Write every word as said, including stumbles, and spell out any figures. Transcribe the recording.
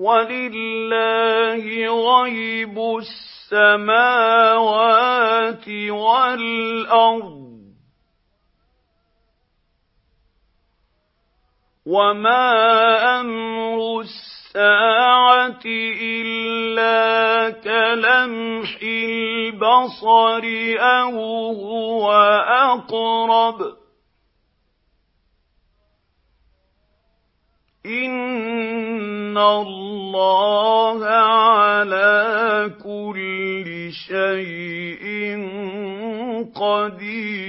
وَلِلَّهِ غَيْبُ السَّمَاوَاتِ وَالْأَرْضِ ۚ وَمَا أَمْرُ السَّاعَةِ إِلَّا كَلَمْحِ الْبَصَرِ أَوْ هُوَ أَقْرَبُ ۚ إِنَّ اللَّهَ عَلَىٰ كُلِّ شَيْءٍ قَدِيرٌ.